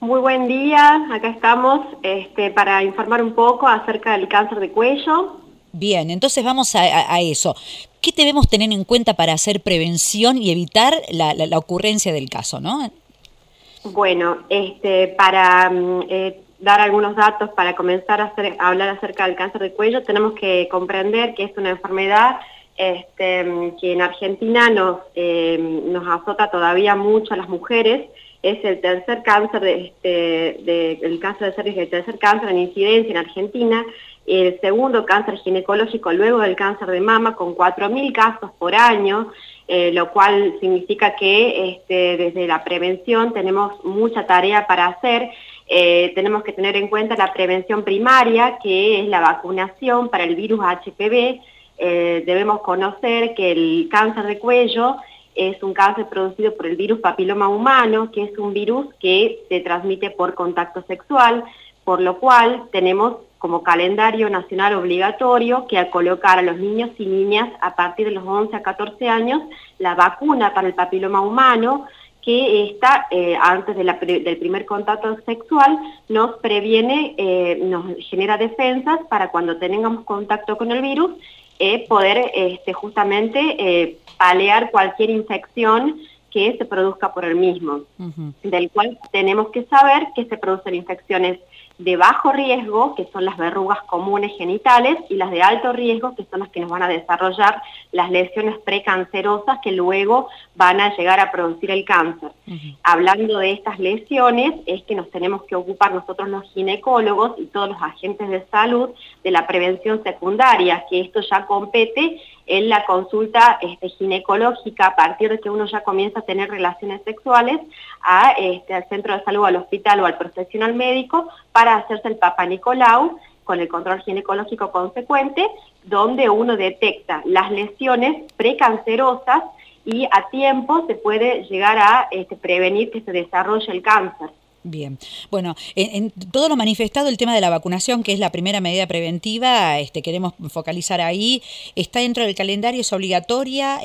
Muy buen día, acá estamos para informar un poco acerca del cáncer de cuello. Bien, entonces vamos a eso. ¿Qué debemos tener en cuenta para hacer prevención y evitar la ocurrencia del caso, no? Bueno, para dar algunos datos para comenzar a hablar acerca del cáncer de cuello, tenemos que comprender que es una enfermedad que en Argentina nos azota todavía mucho a las mujeres. Es el tercer cáncer el cáncer de cervix, el tercer cáncer en incidencia en Argentina, el segundo cáncer ginecológico luego del cáncer de mama, con 4.000 casos por año, lo cual significa que desde la prevención tenemos mucha tarea para hacer. Tenemos que tener en cuenta la prevención primaria, que es la vacunación para el virus HPV. Debemos conocer que el cáncer de cuello es un cáncer producido por el virus papiloma humano, que es un virus que se transmite por contacto sexual, por lo cual tenemos como calendario nacional obligatorio que colocar a los niños y niñas a partir de los 11 a 14 años la vacuna para el papiloma humano, que antes del primer contacto sexual nos previene, nos genera defensas para cuando tengamos contacto con el virus, poder justamente paliar cualquier infección que se produzca por el mismo, del cual tenemos que saber que se producen infecciones de bajo riesgo, que son las verrugas comunes genitales, y las de alto riesgo, que son las que nos van a desarrollar las lesiones precancerosas que luego van a llegar a producir el cáncer. Hablando de estas lesiones, es que nos tenemos que ocupar nosotros los ginecólogos y todos los agentes de salud de la prevención secundaria, que esto ya compete en la consulta ginecológica a partir de que uno ya comienza a tener relaciones sexuales, al centro de salud, al hospital o al profesional médico para hacerse el Papa Nicolau con el control ginecológico consecuente, donde uno detecta las lesiones precancerosas y a tiempo se puede llegar a prevenir que se desarrolle el cáncer. Bien, bueno, en todo lo manifestado, el tema de la vacunación, que es la primera medida preventiva, queremos focalizar ahí. ¿Está dentro del calendario? ¿Es obligatoria?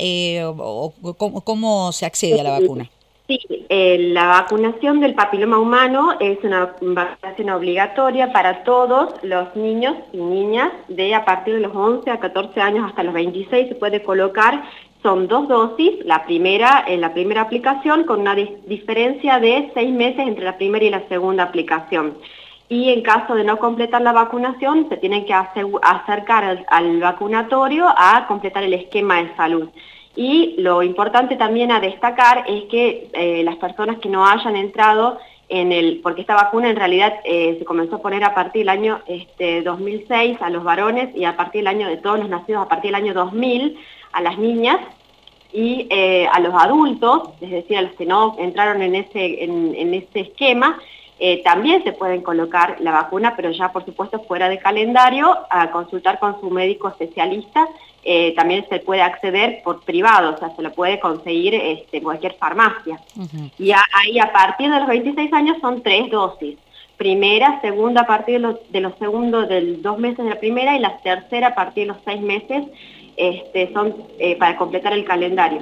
¿Cómo se accede a la vacuna? Sí, la vacunación del papiloma humano es una vacunación obligatoria para todos los niños y niñas de a partir de los 11 a 14 años hasta los 26 se puede colocar. Son 2 dosis, en la primera aplicación con una diferencia de 6 meses entre la primera y la segunda aplicación. Y en caso de no completar la vacunación, se tienen que acercar al vacunatorio a completar el esquema de salud. Y lo importante también a destacar es que las personas que no hayan entrado porque esta vacuna en realidad se comenzó a poner a partir del año 2006 a los varones y a partir del año de todos los nacidos a partir del año 2000 a las niñas y a los adultos, es decir, a los que no entraron en ese esquema, también se pueden colocar la vacuna, pero ya por supuesto fuera de calendario, a consultar con su médico especialista. También se puede acceder por privado, o sea, se lo puede conseguir en cualquier farmacia. Y ahí a partir de los 26 años son 3 dosis. Primera, segunda a partir de los segundos, de 2 meses de la primera, y la tercera a partir de los 6 meses, son para completar el calendario.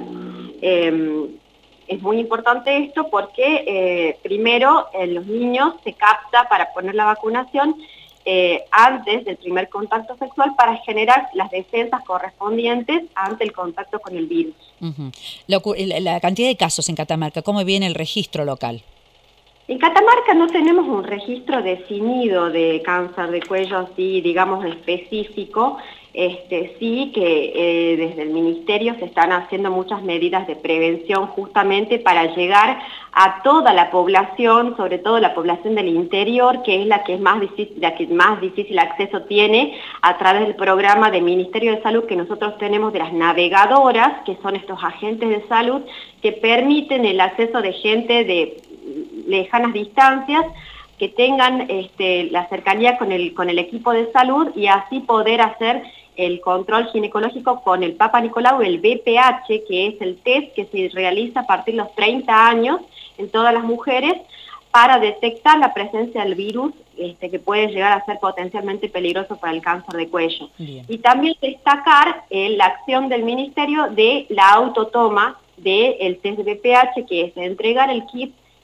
Es muy importante esto porque primero en los niños se capta para poner la vacunación antes del primer contacto sexual para generar las defensas correspondientes ante el contacto con el virus. La cantidad de casos en Catamarca, ¿cómo viene el registro local? En Catamarca no tenemos un registro definido de cáncer de cuello así, digamos, específico. Sí que desde el Ministerio se están haciendo muchas medidas de prevención justamente para llegar a toda la población, sobre todo la población del interior, que es la que más difícil acceso tiene a través del programa del Ministerio de Salud que nosotros tenemos de las navegadoras, que son estos agentes de salud que permiten el acceso de gente de lejanas distancias, que tengan la cercanía con el equipo de salud y así poder hacer el control ginecológico con el Papa Nicolau, el BPH, que es el test que se realiza a partir de los 30 años en todas las mujeres para detectar la presencia del virus que puede llegar a ser potencialmente peligroso para el cáncer de cuello. Bien. Y también destacar la acción del Ministerio de la autotoma del test de BPH, que es entregar el kit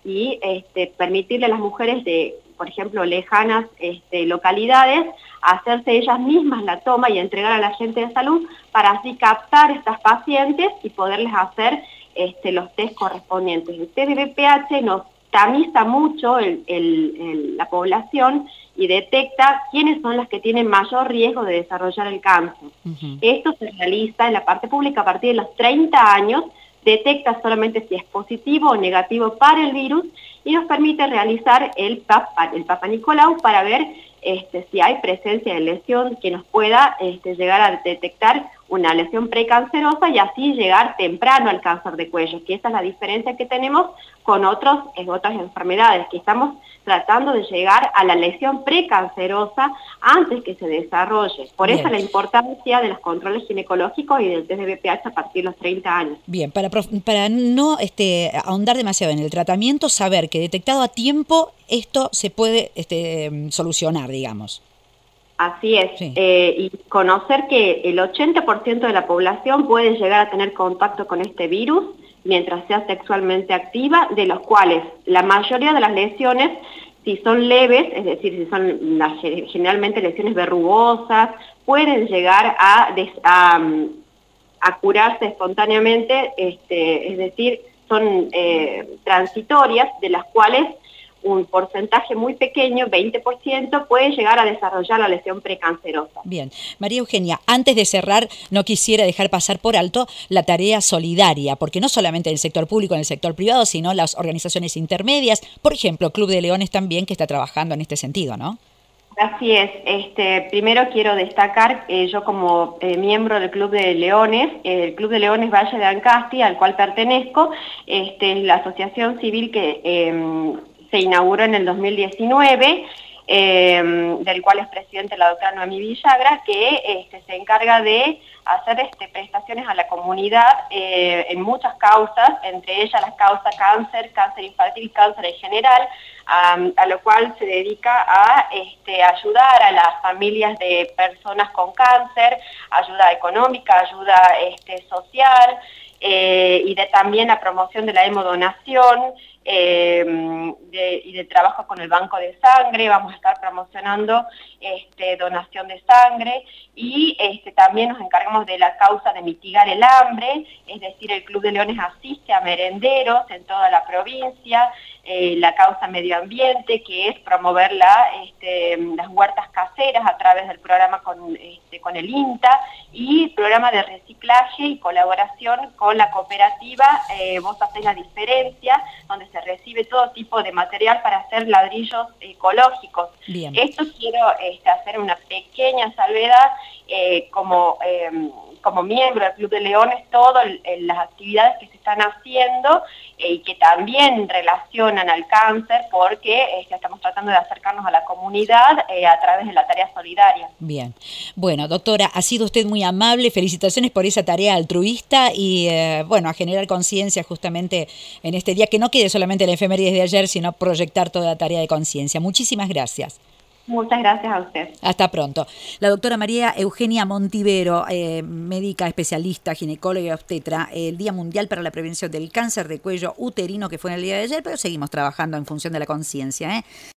y permitirle a las mujeres de, por ejemplo, lejanas localidades, hacerse ellas mismas la toma y entregar a la gente de salud para así captar estas pacientes y poderles hacer los test correspondientes. El test de BPH nos tamiza mucho la población y detecta quiénes son las que tienen mayor riesgo de desarrollar el cáncer. Esto se realiza en la parte pública a partir de los 30 años, detecta solamente si es positivo o negativo para el virus y nos permite realizar el Papa Nicolau para ver si hay presencia de lesión que nos pueda llegar a detectar una lesión precancerosa y así llegar temprano al cáncer de cuello, que esa es la diferencia que tenemos con otras enfermedades, que estamos tratando de llegar a la lesión precancerosa antes que se desarrolle. Por Bien. eso la importancia de los controles ginecológicos y del test de BPH a partir de los 30 años. Bien, para no ahondar demasiado en el tratamiento, saber que detectado a tiempo esto se puede solucionar, digamos. Así es, Sí. Y conocer que el 80% de la población puede llegar a tener contacto con este virus mientras sea sexualmente activa, de los cuales la mayoría de las lesiones, si son leves, es decir, si son generalmente lesiones verrugosas, pueden llegar a curarse espontáneamente, es decir, son transitorias, de las cuales un porcentaje muy pequeño, 20%, puede llegar a desarrollar la lesión precancerosa. Bien. María Eugenia, antes de cerrar, no quisiera dejar pasar por alto la tarea solidaria, porque no solamente en el sector público, en el sector privado, sino las organizaciones intermedias, por ejemplo, Club de Leones también, que está trabajando en este sentido, ¿no? Así es. Primero quiero destacar, yo como miembro del Club de Leones, el Club de Leones Valle de Ancasti, al cual pertenezco, es la asociación civil que se inauguró en el 2019, del cual es presidente la doctora Noemí Villagra, que se encarga de hacer prestaciones a la comunidad en muchas causas, entre ellas las causas cáncer, cáncer infantil y cáncer en general, a lo cual se dedica a ayudar a las familias de personas con cáncer, ayuda económica, ayuda social, y también la promoción de la hemodonación, y de trabajo con el banco de sangre. Vamos a estar promocionando donación de sangre y también nos encargamos de la causa de mitigar el hambre, es decir, el Club de Leones asiste a merenderos en toda la provincia, la causa medio ambiente, que es promover las huertas caseras a través del programa con el INTA, y programa de reciclaje y colaboración con la cooperativa Vos Hacés la Diferencia, donde se recibe todo tipo de material para hacer ladrillos ecológicos. Bien. Esto quiero hacer una pequeña salvedad como miembro del Club de Leones, todas las actividades que se están haciendo y que también relacionan al cáncer, porque estamos tratando de acercarnos a la comunidad a través de la tarea solidaria. Bien. Bueno, doctora, ha sido usted muy amable, felicitaciones por esa tarea altruista y, a generar conciencia justamente en este día, que no quede solamente la efeméride de ayer, sino proyectar toda la tarea de conciencia. Muchísimas gracias. Muchas gracias a usted. Hasta pronto. La doctora María Eugenia Montivero, médica especialista, ginecóloga y obstetra, el Día Mundial para la Prevención del Cáncer de Cuello Uterino, que fue en el día de ayer, pero seguimos trabajando en función de la conciencia,